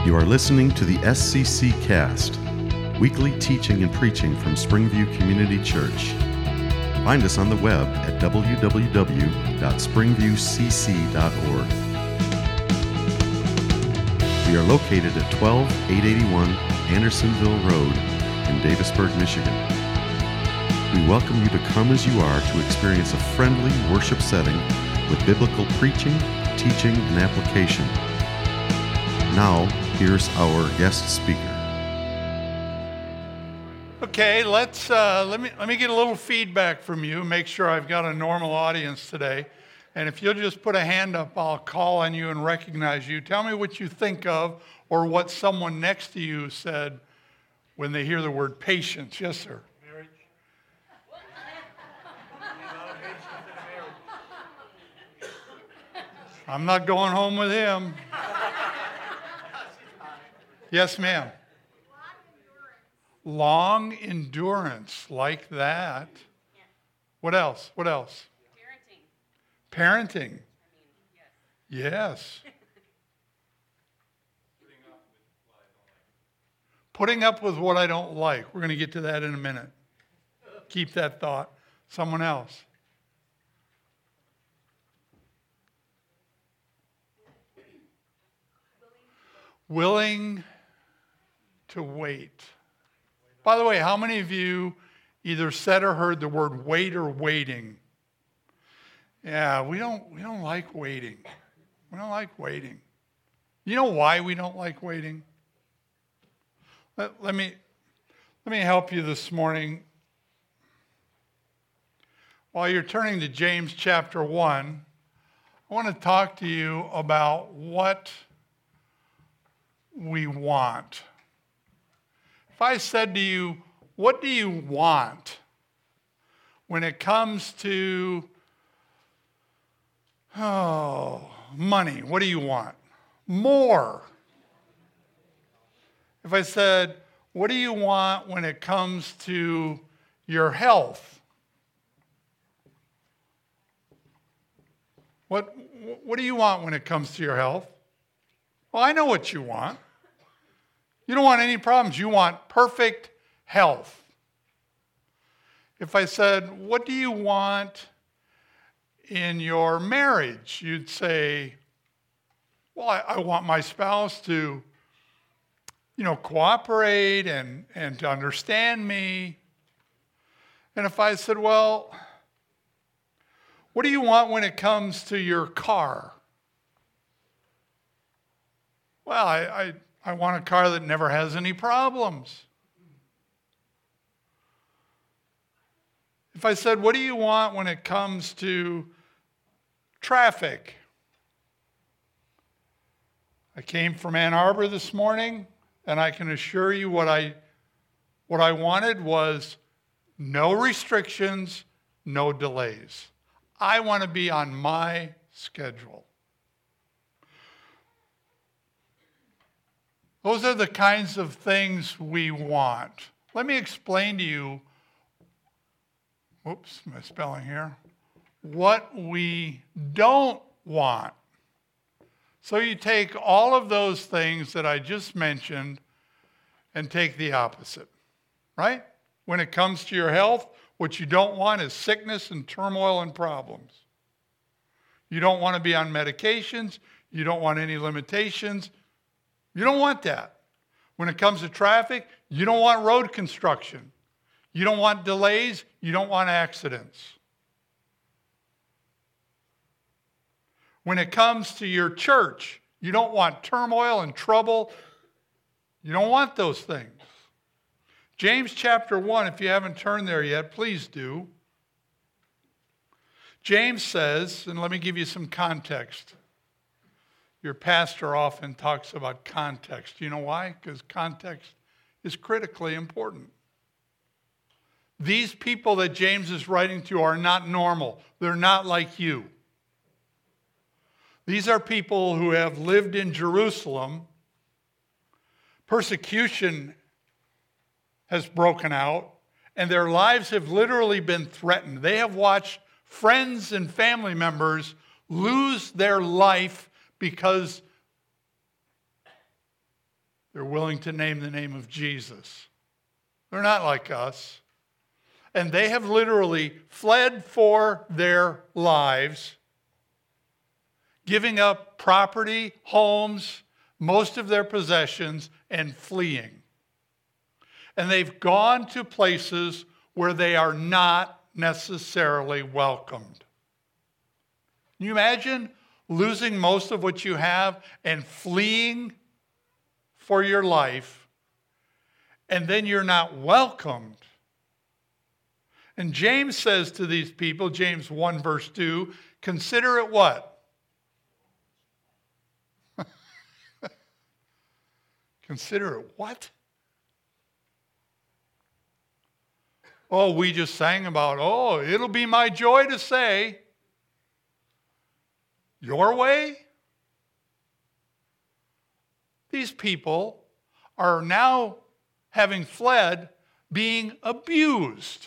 You are listening to the SCC Cast, weekly teaching and preaching from Springview Community Church. Find us on the web at www.springviewcc.org. We are located at 12881 Andersonville Road in Davisburg, Michigan. We welcome you to come as you are to experience a friendly worship setting with biblical preaching, teaching, and application. Now, here's our guest speaker. Okay, let me get a little feedback from you. Make sure I've got a normal audience today. And if you'll just put a hand up, I'll call on you and recognize you. Tell me what you think of or what someone next to you said when they hear the word patience. Yes, sir. Marriage. I'm not going home with him. Yes, ma'am. Long endurance, like that. Yeah. What else? What else? Parenting. Parenting. Yes. Yes. Putting up with what I don't like. We're going to get to that in a minute. Keep that thought. Someone else. Willing to wait. By the way, how many of you either said or heard the word wait or waiting? Yeah, we don't like waiting. We don't like waiting. You know why we don't like waiting? Let me help you this morning. While you're turning to James chapter 1, I want to talk to you about what we want. If I said to you, what do you want when it comes to money? What do you want? More. If I said, what do you want when it comes to your health? What do you want when it comes to your health? Well, I know what you want. You don't want any problems. You want perfect health. If I said, what do you want in your marriage? You'd say, well, I want my spouse to, cooperate and to understand me. And if I said, well, what do you want when it comes to your car? Well, I want a car that never has any problems. If I said, what do you want when it comes to traffic? I came from Ann Arbor this morning, and I can assure you what I wanted was no restrictions, no delays. I want to be on my schedule. Those are the kinds of things we want. Let me explain to you, my spelling here, what we don't want. So you take all of those things that I just mentioned and take the opposite, right? When it comes to your health, what you don't want is sickness and turmoil and problems. You don't want to be on medications. You don't want any limitations. You don't want that. When it comes to traffic, you don't want road construction. You don't want delays. You don't want accidents. When it comes to your church, you don't want turmoil and trouble. You don't want those things. James chapter 1, if you haven't turned there yet, please do. James says, and let me give you some context. Your pastor often talks about context. You know why? Because context is critically important. These people that James is writing to are not normal. They're not like you. These are people who have lived in Jerusalem. Persecution has broken out, and their lives have literally been threatened. They have watched friends and family members lose their life because They're willing to name the name of Jesus. They're not like us. And they have literally fled for their lives, giving up property, homes, most of their possessions, and fleeing. And they've gone to places where they are not necessarily welcomed. Can you imagine losing most of what you have and fleeing for your life, and then you're not welcomed? And James says to these people, James 1 verse 2, consider it what? Consider it what? Oh, we just sang about, oh, it'll be my joy to say, your way? These people are now, having fled, being abused.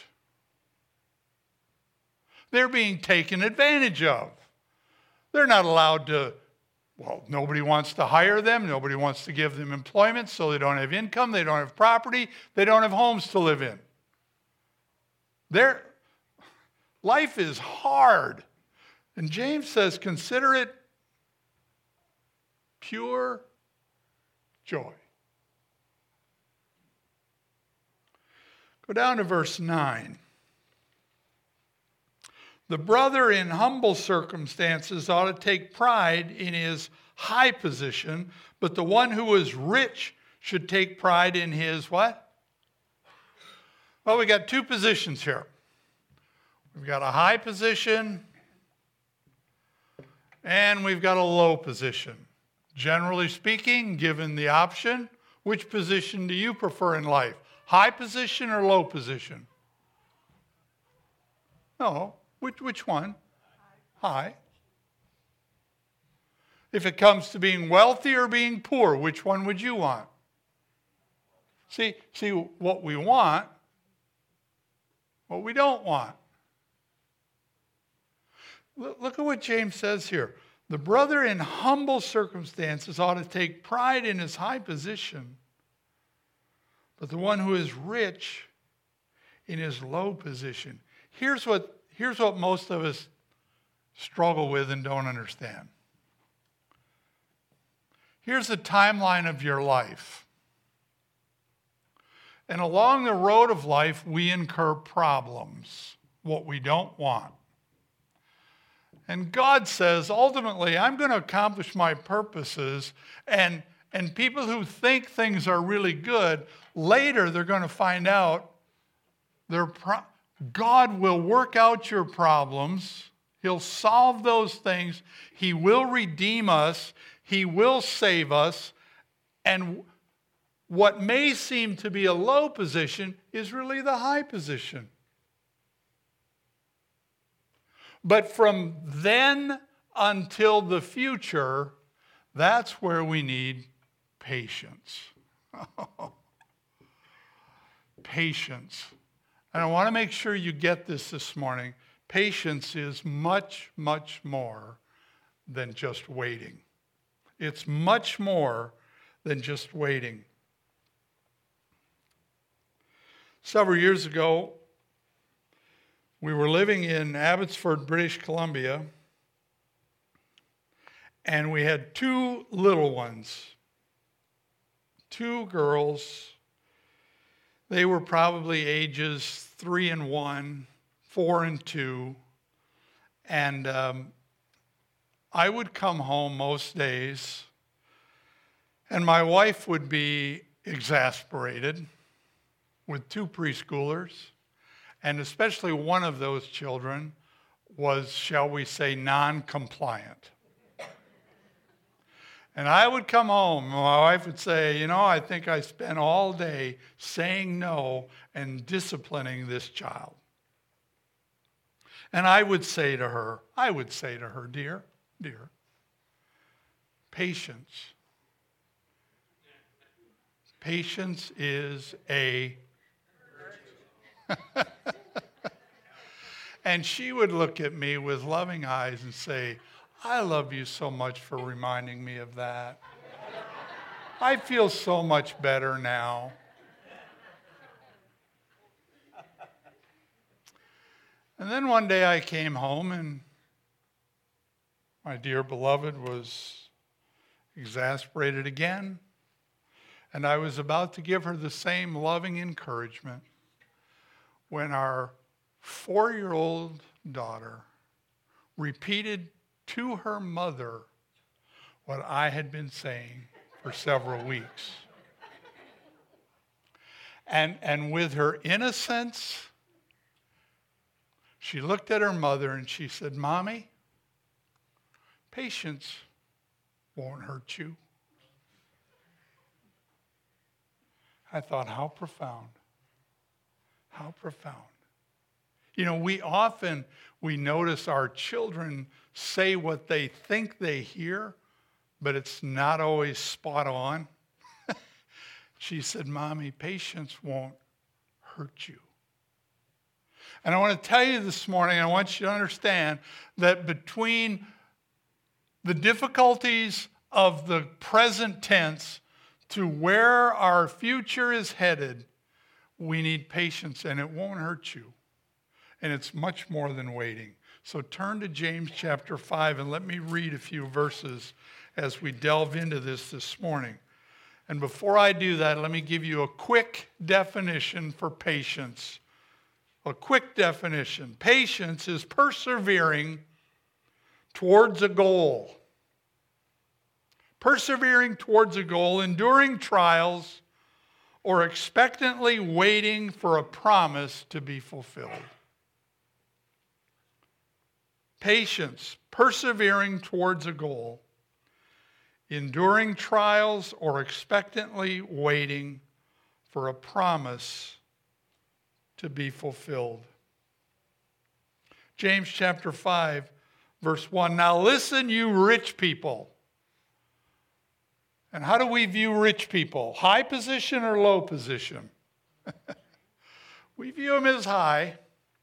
They're being taken advantage of. They're not allowed to, well, nobody wants to hire them. Nobody wants to give them employment, so they don't have income. They don't have property. They don't have homes to live in. Their life is hard. And James says, consider it pure joy. Go down to verse 9. The brother in humble circumstances ought to take pride in his high position, but the one who is rich should take pride in his what? Well, we got two positions here. We've got a high position and we've got a low position. Generally speaking, given the option, which position do you prefer in life? High position or low position? No. Which one? High. If it comes to being wealthy or being poor, which one would you want? See what we want, what we don't want. Look at what James says here. The brother in humble circumstances ought to take pride in his high position, but the one who is rich in his low position. Here's what most of us struggle with and don't understand. Here's the timeline of your life. And along the road of life, we incur problems, what we don't want. And God says, ultimately, I'm going to accomplish my purposes, and people who think things are really good, later they're going to find out God will work out your problems. He'll solve those things. He will redeem us. He will save us. And what may seem to be a low position is really the high position. But from then until the future, that's where we need patience. Patience. And I want to make sure you get this morning. Patience is much, much more than just waiting. It's much more than just waiting. Several years ago, we were living in Abbotsford, British Columbia, and we had two little ones, two girls. They were probably ages 3 and 1, 4 and 2, and I would come home most days, and my wife would be exasperated with two preschoolers. And especially one of those children was, shall we say, non-compliant. And I would come home, and my wife would say, I think I spent all day saying no and disciplining this child. And I would say to her, dear, patience. Patience is a And she would look at me with loving eyes and say, I love you so much for reminding me of that. I feel so much better now. And then one day I came home and my dear beloved was exasperated again. And I was about to give her the same loving encouragement when our 4-year-old daughter repeated to her mother what I had been saying for several weeks. And with her innocence, she looked at her mother and she said, "Mommy, patience won't hurt you." I thought, how profound. How profound. You know, we notice our children say what they think they hear, but it's not always spot on. She said, "Mommy, patience won't hurt you." And I want to tell you this morning, I want you to understand that between the difficulties of the present tense to where our future is headed, we need patience, and it won't hurt you. And it's much more than waiting. So turn to James chapter 5 and let me read a few verses as we delve into this morning. And before I do that, let me give you a quick definition for patience. A quick definition. Patience is persevering towards a goal. Persevering towards a goal, enduring trials, or expectantly waiting for a promise to be fulfilled. Patience, persevering towards a goal, enduring trials, or expectantly waiting for a promise to be fulfilled. James chapter 5, verse 1. Now listen, you rich people. And how do we view rich people? High position or low position? We view them as high.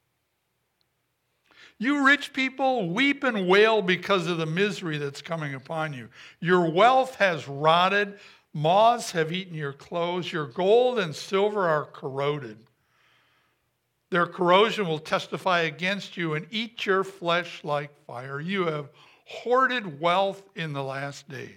You rich people, weep and wail because of the misery that's coming upon you. Your wealth has rotted. Moths have eaten your clothes. Your gold and silver are corroded. Their corrosion will testify against you and eat your flesh like fire. You have hoarded wealth in the last days.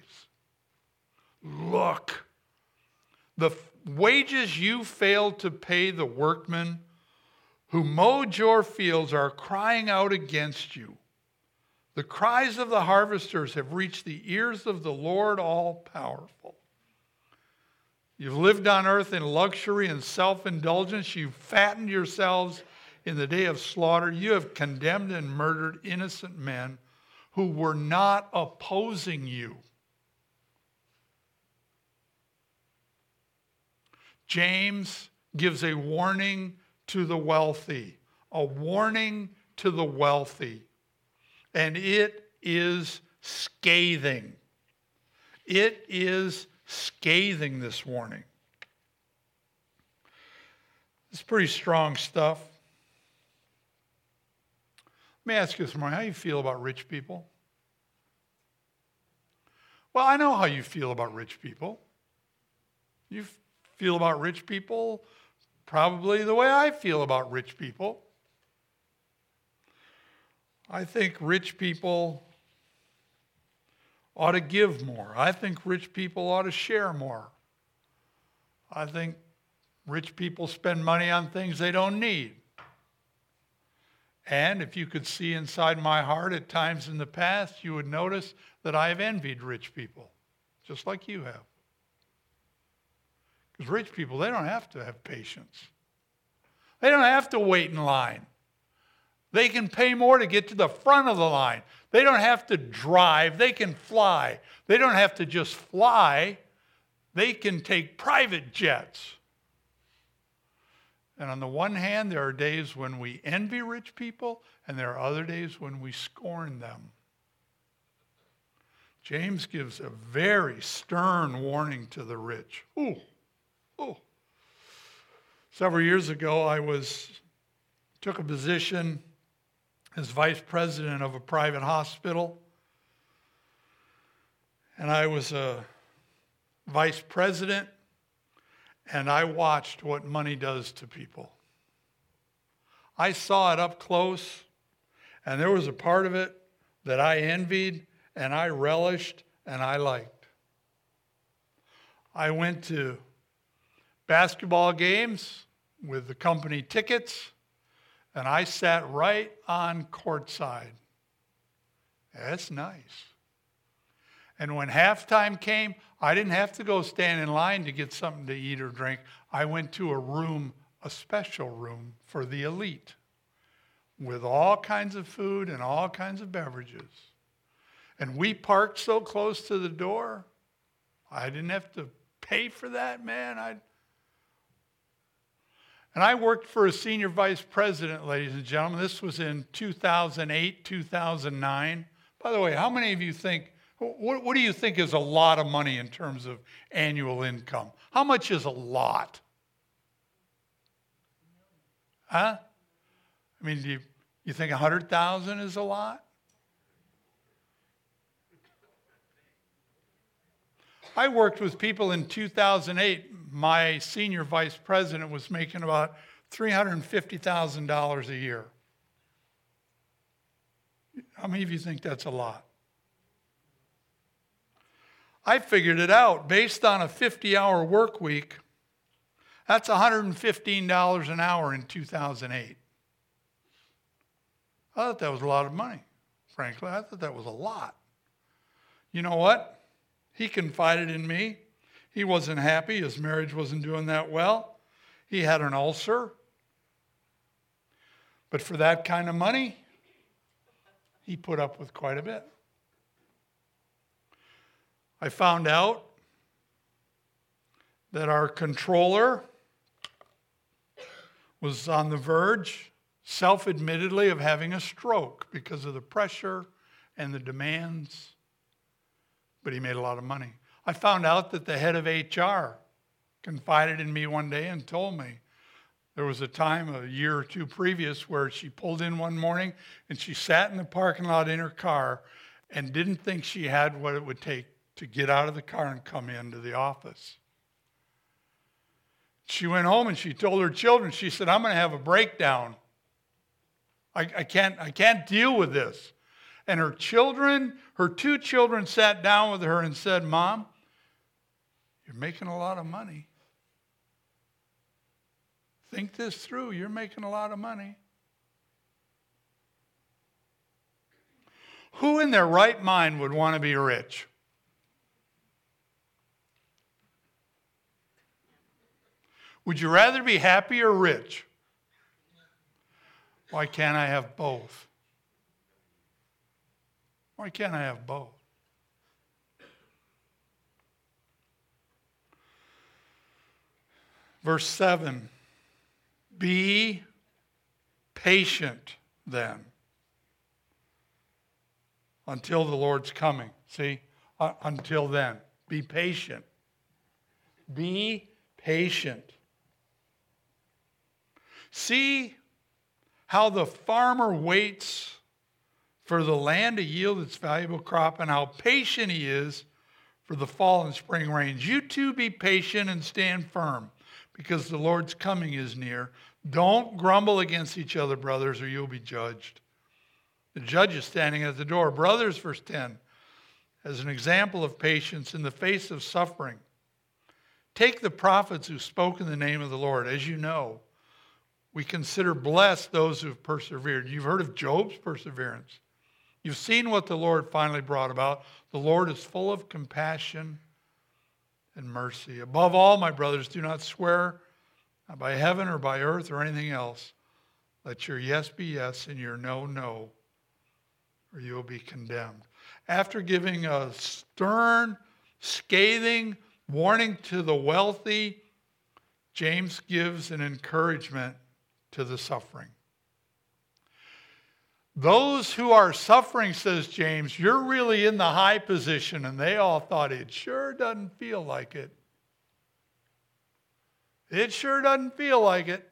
Look, the wages you failed to pay the workmen who mowed your fields are crying out against you. The cries of the harvesters have reached the ears of the Lord all-powerful. You've lived on earth in luxury and self-indulgence. You've fattened yourselves in the day of slaughter. You have condemned and murdered innocent men who were not opposing you. James gives a warning to the wealthy, a warning to the wealthy, and it is scathing. It is scathing, this warning. It's pretty strong stuff. Let me ask you this morning, how do you feel about rich people? Well, I know how you feel about rich people. You feel about rich people probably the way I feel about rich people. I think rich people ought to give more. I think rich people ought to share more. I think rich people spend money on things they don't need. And if you could see inside my heart at times in the past, you would notice that I have envied rich people, just like you have. Because rich people, they don't have to have patience. They don't have to wait in line. They can pay more to get to the front of the line. They don't have to drive. They can fly. They don't have to just fly. They can take private jets. And on the one hand, there are days when we envy rich people, and there are other days when we scorn them. James gives a very stern warning to the rich. Ooh. Several years ago, I took a position as vice president of a private hospital. And I was a vice president, and I watched what money does to people. I saw it up close, and there was a part of it that I envied, and I relished, and I liked. I went to basketball games with the company tickets, and I sat right on courtside. That's nice. And when halftime came, I didn't have to go stand in line to get something to eat or drink. I went to a room, a special room for the elite, with all kinds of food and all kinds of beverages. And we parked so close to the door, I didn't have to pay for that, man. And I worked for a senior vice president, ladies and gentlemen. This was in 2008, 2009. By the way, how many of you think, what do you think is a lot of money in terms of annual income? How much is a lot? Huh? I mean, do you think 100,000 is a lot? I worked with people in 2008. My senior vice president was making about $350,000 a year. How many of you think that's a lot? I figured it out. Based on a 50-hour work week, that's $115 an hour in 2008. I thought that was a lot of money, frankly. I thought that was a lot. You know what? He confided in me. He wasn't happy. His marriage wasn't doing that well. He had an ulcer. But for that kind of money, he put up with quite a bit. I found out that our controller was on the verge, self-admittedly, of having a stroke because of the pressure and the demands. But he made a lot of money. I found out that the head of HR confided in me one day and told me there was a time, a year or two previous, where she pulled in one morning and she sat in the parking lot in her car and didn't think she had what it would take to get out of the car and come into the office. She went home and she told her children, she said, I'm going to have a breakdown. I can't deal with this. And her two children sat down with her and said, Mom, you're making a lot of money. Think this through. You're making a lot of money. Who in their right mind would want to be rich? Would you rather be happy or rich? Why can't I have both? Why can't I have both? Verse 7, be patient then until the Lord's coming. See, until then, be patient. Be patient. See how the farmer waits for the land to yield its valuable crop, and how patient he is for the fall and spring rains. You too be patient and stand firm, because the Lord's coming is near. Don't grumble against each other, brothers, or you'll be judged. The judge is standing at the door. Brothers, verse 10, as an example of patience in the face of suffering, take the prophets who spoke in the name of the Lord. As you know, we consider blessed those who have persevered. You've heard of Job's perseverance. You've seen what the Lord finally brought about. The Lord is full of compassion and mercy. Above all, my brothers, do not swear by heaven or by earth or anything else. Let your yes be yes and your no, no, or you will be condemned. After giving a stern, scathing warning to the wealthy, James gives an encouragement to the suffering. Those who are suffering, says James, you're really in the high position, and they all thought it sure doesn't feel like it. It sure doesn't feel like it.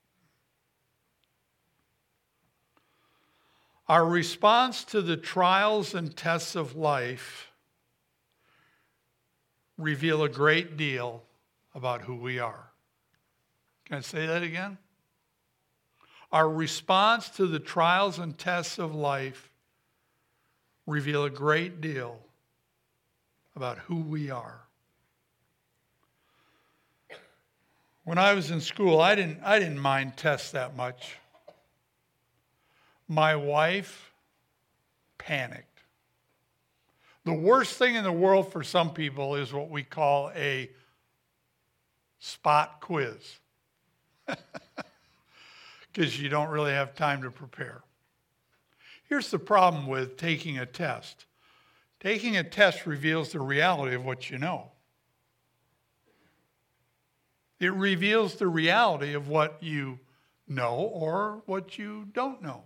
Our response to the trials and tests of life reveal a great deal about who we are. Can I say that again? Our response to the trials and tests of life reveal a great deal about who we are. When I was in school, I didn't mind tests that much. My wife panicked. The worst thing in the world for some people is what we call a spot quiz, because you don't really have time to prepare. Here's the problem with taking a test. Taking a test reveals the reality of what you know. It reveals the reality of what you know or what you don't know.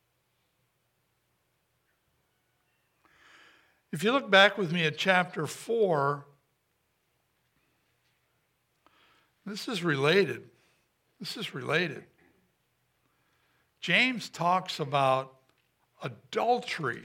If you look back with me at chapter 4, this is related. James talks about adultery.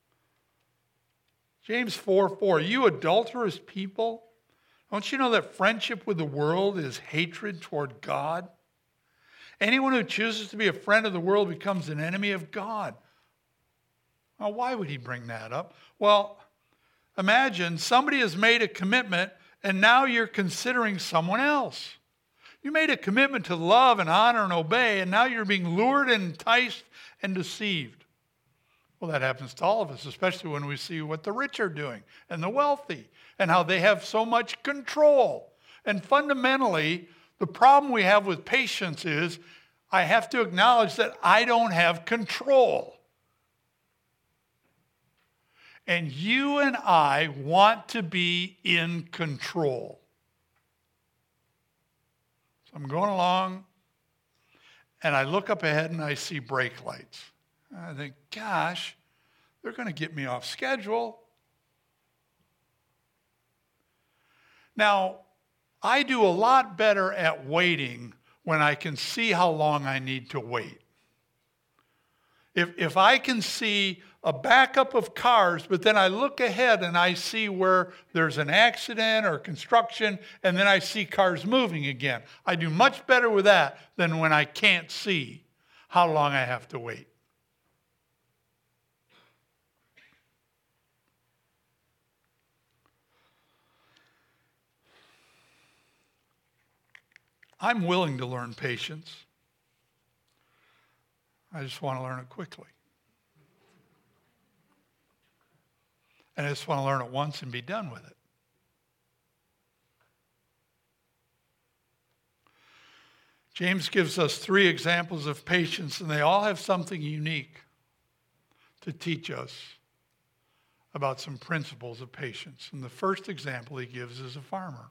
James 4:4, you adulterous people, don't you know that friendship with the world is hatred toward God? Anyone who chooses to be a friend of the world becomes an enemy of God. Well, why would he bring that up? Well, imagine somebody has made a commitment and now you're considering someone else. You made a commitment to love and honor and obey, and now you're being lured and enticed and deceived. Well, that happens to all of us, especially when we see what the rich are doing and the wealthy and how they have so much control. And fundamentally, the problem we have with patience is I have to acknowledge that I don't have control. And you and I want to be in control. So I'm going along, and I look up ahead and I see brake lights. I think, gosh, they're going to get me off schedule. Now, I do a lot better at waiting when I can see how long I need to wait. If I can see a backup of cars, but then I look ahead and I see where there's an accident or construction, and then I see cars moving again. I do much better with that than when I can't see how long I have to wait. I'm willing to learn patience. I just want to learn it quickly. And I just want to learn it once and be done with it. James gives us 3 examples of patience, and they all have something unique to teach us about some principles of patience. And the first example he gives is a farmer.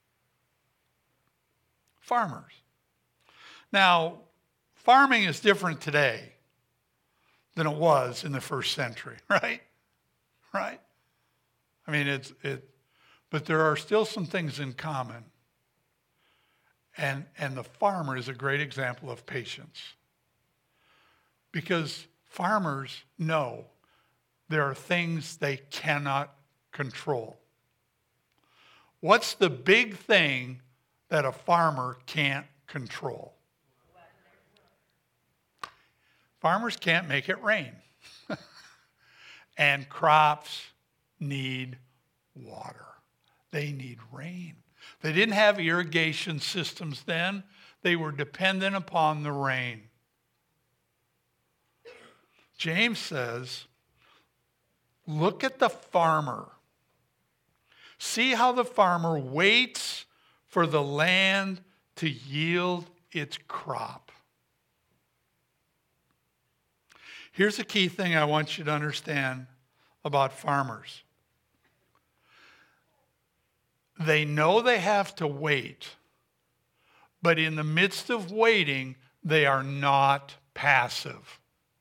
Farmers. Now, farming is different today than it was in the first century, right? Right? I mean, but there are still some things in common. And the farmer is a great example of patience. Because farmers know there are things they cannot control. What's the big thing that a farmer can't control? Farmers can't make it rain. And crops need water. They need rain. They didn't have irrigation systems then. They were dependent upon the rain. James says, look at the farmer. See how the farmer waits for the land to yield its crop. Here's a key thing I want you to understand about farmers. They know they have to wait, but in the midst of waiting, they are not passive.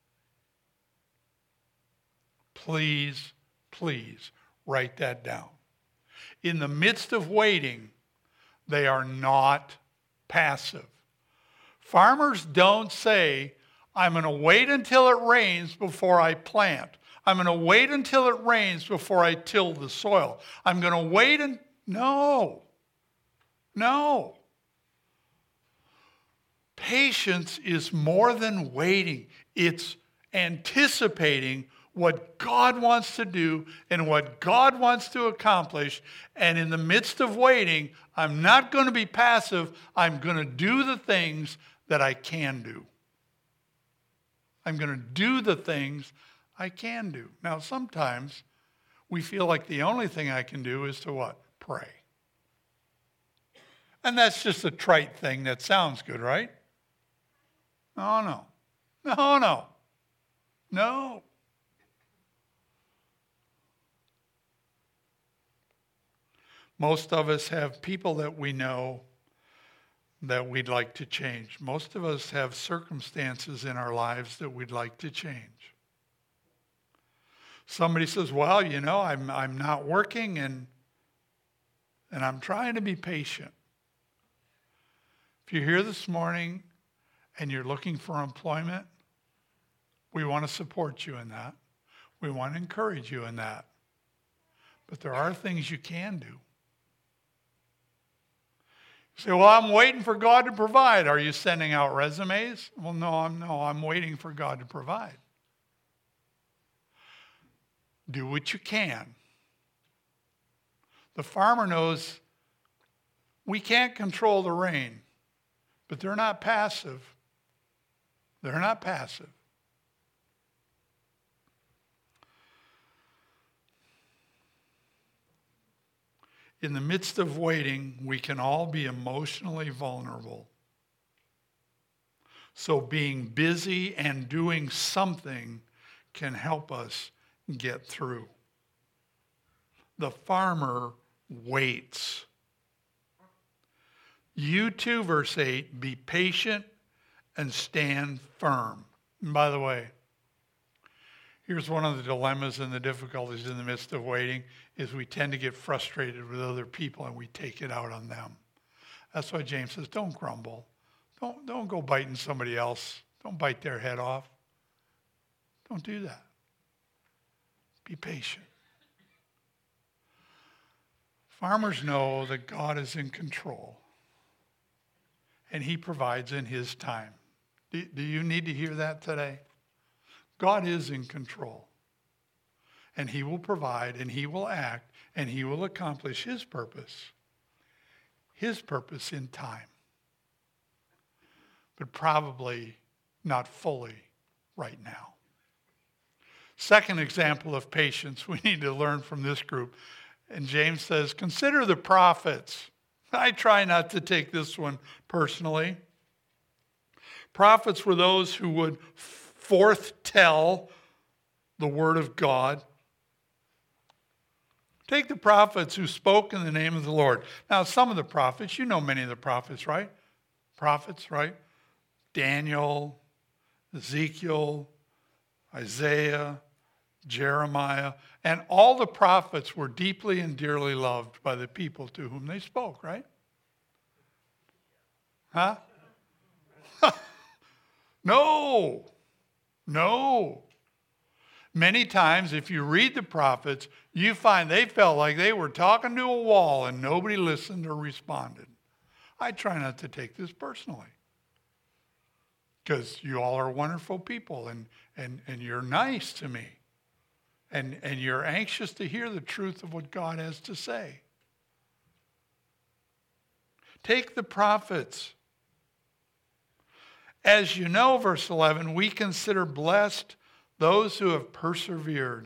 Please, please write that down. In the midst of waiting, they are not passive. Farmers don't say, I'm going to wait until it rains before I plant. I'm going to wait until it rains before I till the soil. I'm going to wait No. No. Patience is more than waiting. It's anticipating what God wants to do and what God wants to accomplish. And in the midst of waiting, I'm not going to be passive. I'm going to do the things that I can do. I'm going to do the things I can do. Now, sometimes we feel like the only thing I can do is to what? Pray. And that's just a trite thing that sounds good, right? No. Most of us have people that we know that we'd like to change. Most of us have circumstances in our lives that we'd like to change. Somebody says, well, I'm not working and I'm trying to be patient. If you're here this morning and you're looking for employment, we want to support you in that. We want to encourage you in that. But there are things you can do. You say, well, I'm waiting for God to provide. Are you sending out resumes? Well, no, I'm waiting for God to provide. Do what you can. The farmer knows we can't control the rain, but they're not passive. They're not passive. In the midst of waiting, we can all be emotionally vulnerable. So being busy and doing something can help us get through. The farmer waits. You too, verse 8, be patient and stand firm. And by the way, here's one of the dilemmas and the difficulties in the midst of waiting is we tend to get frustrated with other people and we take it out on them. That's why James says, don't grumble. Don't go biting somebody else. Don't bite their head off. Don't do that. Be patient. Farmers know that God is in control and he provides in his time. Do you need to hear that today? God is in control. And he will provide, and he will act, and he will accomplish his purpose in time. But probably not fully right now. Second example of patience we need to learn from this group. And James says, consider the prophets. I try not to take this one personally. Prophets were those who would forthtell the word of God. Take the prophets who spoke in the name of the Lord. Now, some of the prophets, you know many of the prophets, right? Prophets, right? Daniel, Ezekiel, Isaiah, Jeremiah, and all the prophets were deeply and dearly loved by the people to whom they spoke, right? Huh? No. Many times, if you read the prophets, you find they felt like they were talking to a wall and nobody listened or responded. I try not to take this personally because you all are wonderful people and you're nice to me and you're anxious to hear the truth of what God has to say. Take the prophets. As you know, verse 11, we consider blessed those who have persevered.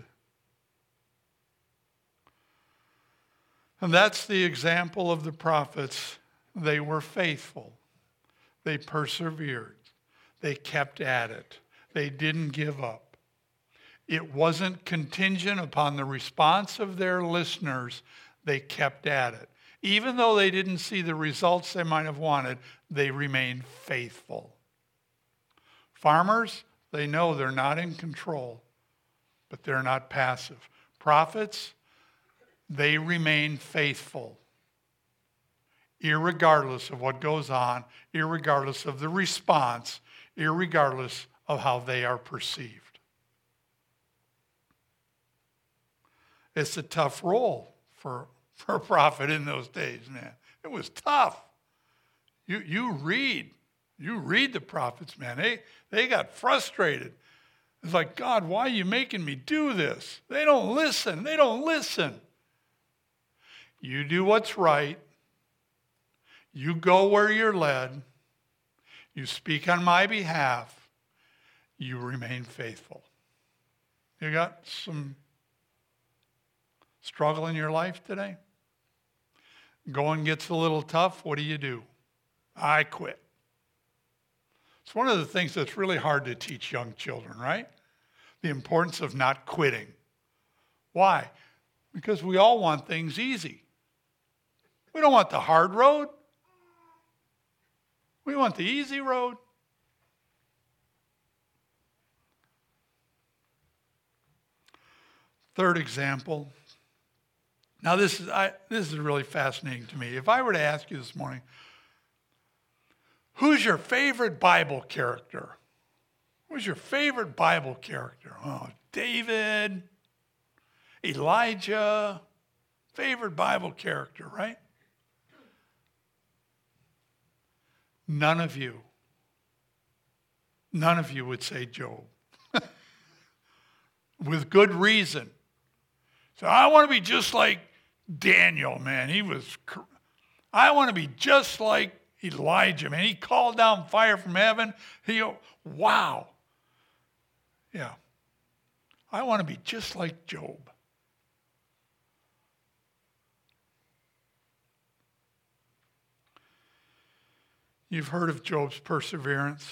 And that's the example of the prophets. They were faithful. They persevered. They kept at it. They didn't give up. It wasn't contingent upon the response of their listeners. They kept at it. Even though they didn't see the results they might have wanted, they remained faithful. Farmers, they know they're not in control, but they're not passive. Prophets, they remain faithful, irregardless of what goes on, irregardless of the response, irregardless of how they are perceived. It's a tough role for for a prophet in those days, man. It was tough. You read the prophets, man. They got frustrated. It's like, God, why are you making me do this? They don't listen. They don't listen. You do what's right. You go where you're led. You speak on my behalf. You remain faithful. You got some struggle in your life today? Going gets a little tough. What do? I quit. It's one of the things that's really hard to teach young children, right? The importance of not quitting. Why? Because we all want things easy. We don't want the hard road. We want the easy road. Third example. Now this is really fascinating to me. If I were to ask you this morning, who's your favorite Bible character? Who's your favorite Bible character? Oh, David, Elijah, favorite Bible character, right? None of you would say Job. With good reason. So I want to be just like Daniel, man. I want to be just like Elijah, man. He called down fire from heaven. Wow. Yeah. I want to be just like Job. You've heard of Job's perseverance.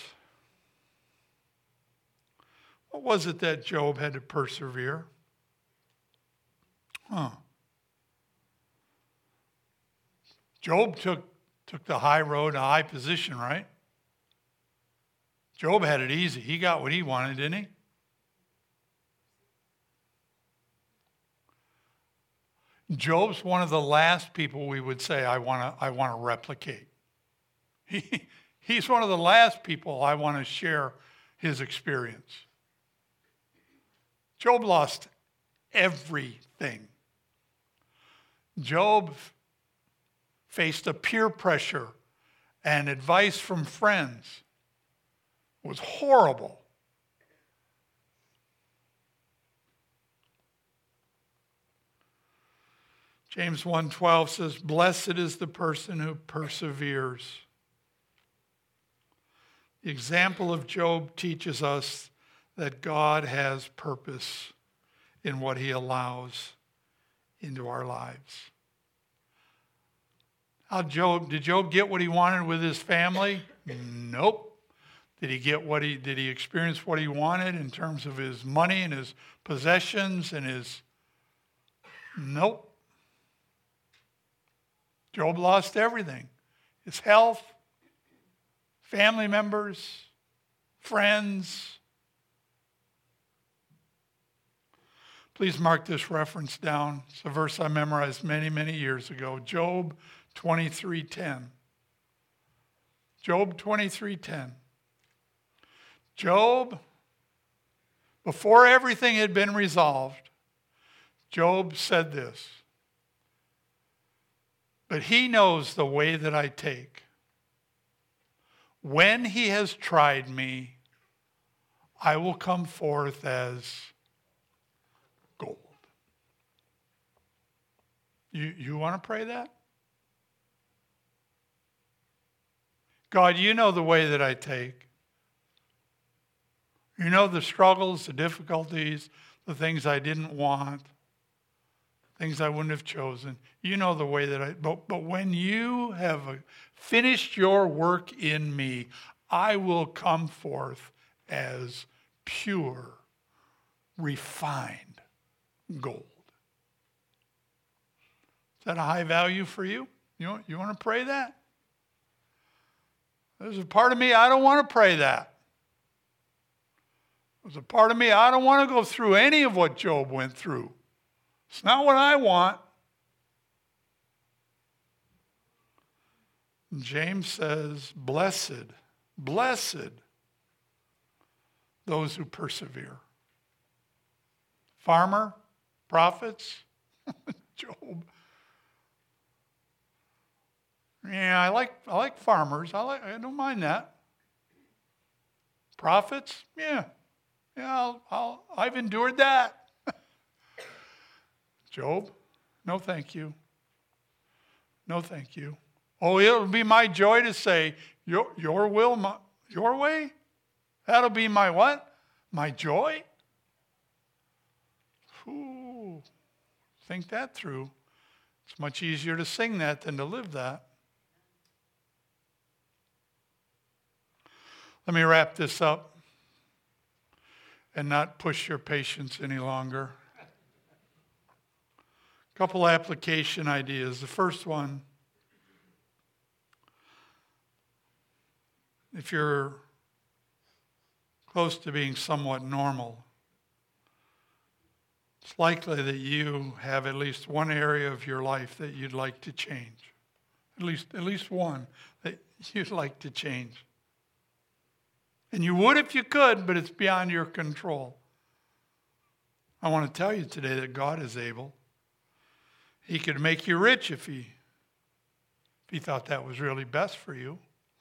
What was it that Job had to persevere? Job took the high road, a high position, right? Job had it easy. He got what he wanted, didn't he? Job's one of the last people we would say, I want to replicate. He's one of the last people I want to share his experience. Job lost everything. Job faced a peer pressure and advice from friends. It was horrible. James 1:12 says, "Blessed is the person who perseveres." The example of Job teaches us that God has purpose in what he allows into our lives. Did Job get what he wanted with his family? Nope. Did he experience what he wanted in terms of his money and his possessions and his... Nope. Job lost everything. His health, family members, friends. Please mark this reference down. It's a verse I memorized many, many years ago. Job 23:10. Job 23:10. Job, before everything had been resolved, Job said this, "But he knows the way that I take. When he has tried me, I will come forth as gold." You want to pray that? God, you know the way that I take. You know the struggles, the difficulties, the things I didn't want, things I wouldn't have chosen. You know the way that but when you have finished your work in me, I will come forth as pure, refined gold. Is that a high value for you? You want to pray that? There's a part of me, I don't want to pray that. There's a part of me, I don't want to go through any of what Job went through. It's not what I want. James says, blessed those who persevere. Farmer, prophets, Job. Yeah, I like farmers. I don't mind that. Prophets? Yeah. Yeah, I've endured that. Job? No, thank you. No, thank you. Oh, it'll be my joy to say, your will, your way? That'll be my what? My joy? Ooh, think that through. It's much easier to sing that than to live that. Let me wrap this up and not push your patience any longer. A couple application ideas. The first one, if you're close to being somewhat normal, it's likely that you have at least one area of your life that you'd like to change. At least one that you'd like to change. And you would if you could, but it's beyond your control. I want to tell you today that God is able. He could make you rich if he thought that was really best for you.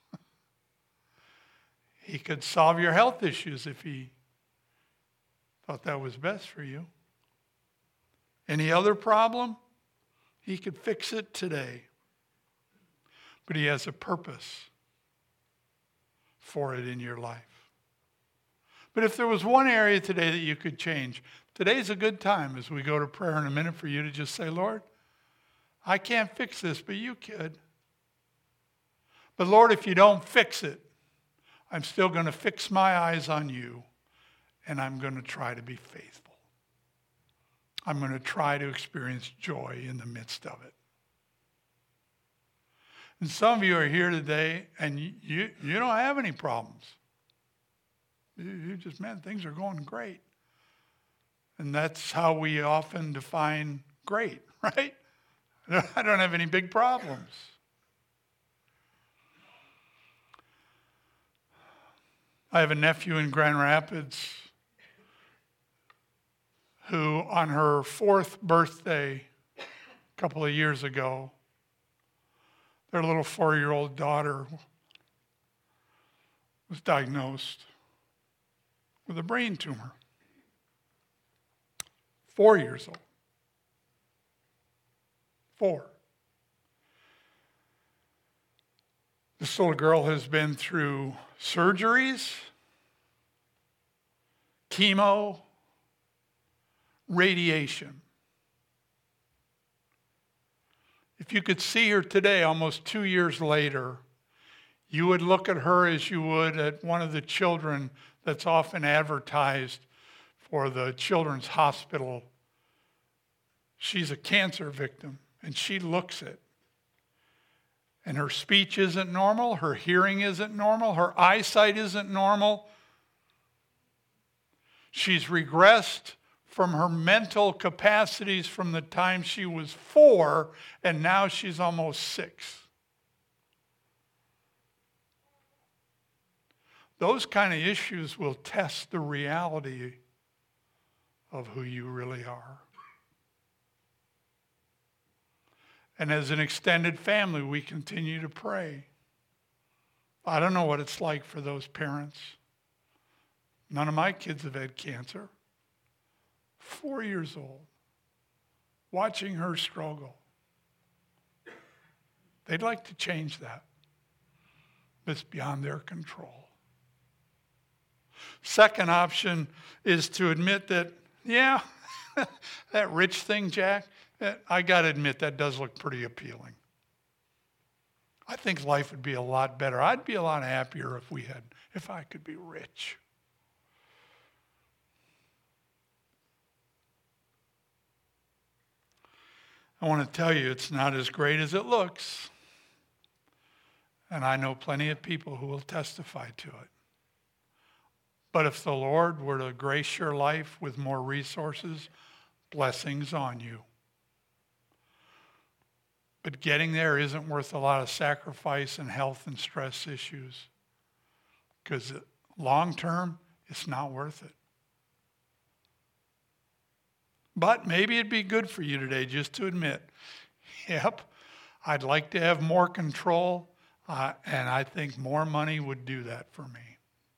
He could solve your health issues if he thought that was best for you. Any other problem? He could fix it today. But he has a purpose for it in your life. But if there was one area today that you could change, today's a good time as we go to prayer in a minute for you to just say, Lord, I can't fix this, but you could. But Lord, if you don't fix it, I'm still going to fix my eyes on you, and I'm going to try to be faithful. I'm going to try to experience joy in the midst of it. And some of you are here today, and you don't have any problems. You just, man, things are going great. And that's how we often define great, right? I don't have any big problems. I have a nephew in Grand Rapids who, on her 4th birthday a couple of years ago, their little 4-year-old daughter was diagnosed with a brain tumor. 4 years old. 4. This little girl has been through surgeries, chemo, radiation. If you could see her today, almost 2 years later, you would look at her as you would at one of the children that's often advertised for the children's hospital. She's a cancer victim, and she looks it. And her speech isn't normal, her hearing isn't normal, her eyesight isn't normal. She's regressed from her mental capacities from the time she was 4, and now she's almost 6. Those kind of issues will test the reality of who you really are. And as an extended family, we continue to pray. I don't know what it's like for those parents. None of my kids have had cancer. 4 years old, watching her struggle. They'd like to change that, but it's beyond their control. Second option is to admit that, yeah, that rich thing, Jack, I got to admit that does look pretty appealing. I think life would be a lot better. I'd be a lot happier if I could be rich. I want to tell you it's not as great as it looks. And I know plenty of people who will testify to it. But if the Lord were to grace your life with more resources, blessings on you. But getting there isn't worth a lot of sacrifice and health and stress issues. Because long term, it's not worth it. But maybe it'd be good for you today just to admit, yep, I'd like to have more control, and I think more money would do that for me.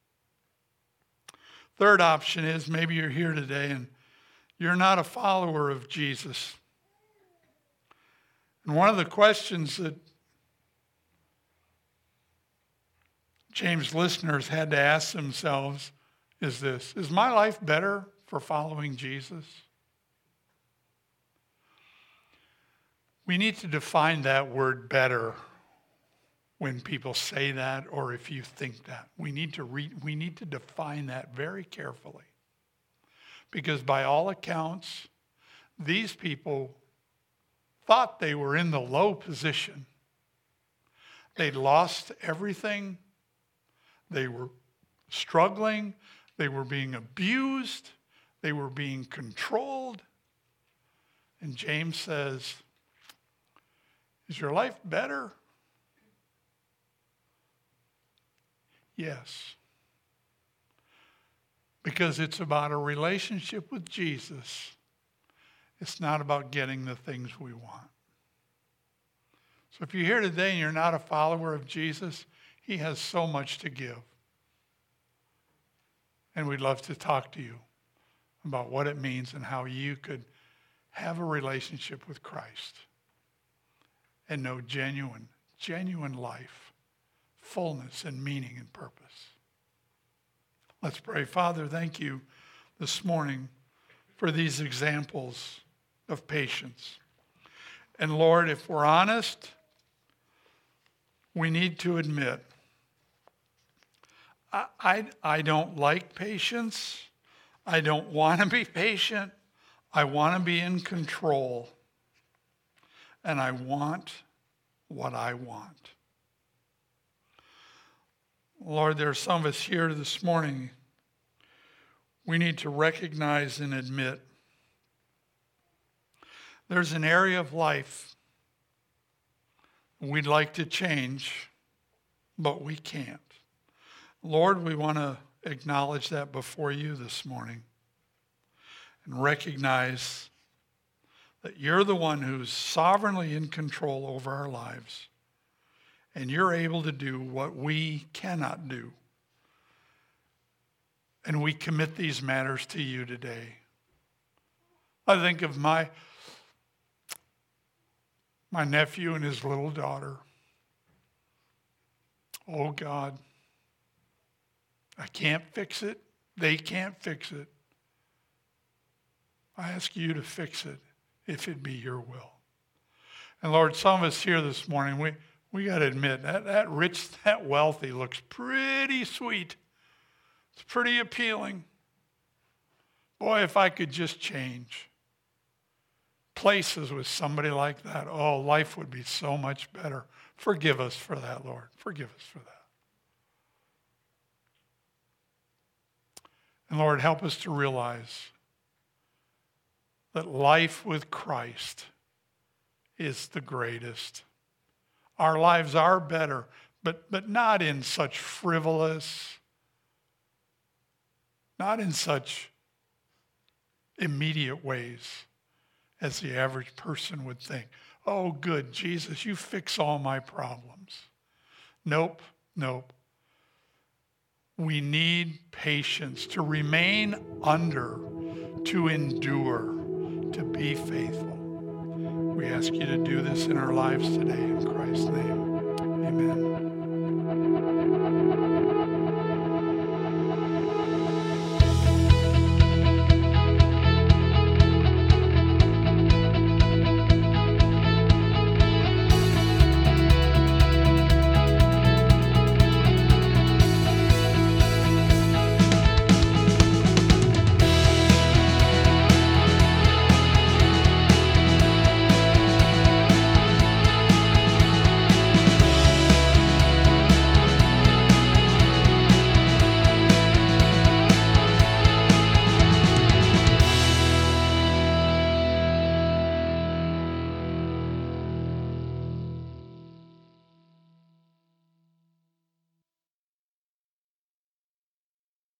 Third option is maybe you're here today and you're not a follower of Jesus. And one of the questions that James listeners had to ask themselves is this: is my life better for following Jesus? We need to define that word better when people say that, or if you think that. We need to define that very carefully. Because by all accounts, these people thought they were in the low position. They'd lost everything. They were struggling. They were being abused. They were being controlled. And James says, is your life better? Yes. Because it's about a relationship with Jesus. It's not about getting the things we want. So if you're here today and you're not a follower of Jesus, he has so much to give. And we'd love to talk to you about what it means and how you could have a relationship with Christ and know genuine life, fullness and meaning and purpose. Let's pray. Father, thank you this morning for these examples of patience. And Lord, if we're honest, we need to admit, I don't like patience. I don't want to be patient. I want to be in control. And I want what I want. Lord, there are some of us here this morning. We need to recognize and admit there's an area of life we'd like to change, but we can't. Lord, we want to acknowledge that before you this morning and recognize that you're the one who's sovereignly in control over our lives, and you're able to do what we cannot do. And we commit these matters to you today. I think of my nephew and his little daughter. Oh God, I can't fix it. They can't fix it. I ask you to fix it if it be your will. And Lord, some of us here this morning, we got to admit that rich, that wealthy looks pretty sweet. It's pretty appealing. Boy, if I could just change places with somebody like that, oh, life would be so much better. Forgive us for that, Lord. Forgive us for that. And Lord, help us to realize that life with Christ is the greatest. Our lives are better, but not in such frivolous, not in such immediate ways as the average person would think. Oh, good, Jesus, you fix all my problems. Nope. We need patience to remain under, to endure, to be faithful. We ask you to do this in our lives today in Christ's name. Amen.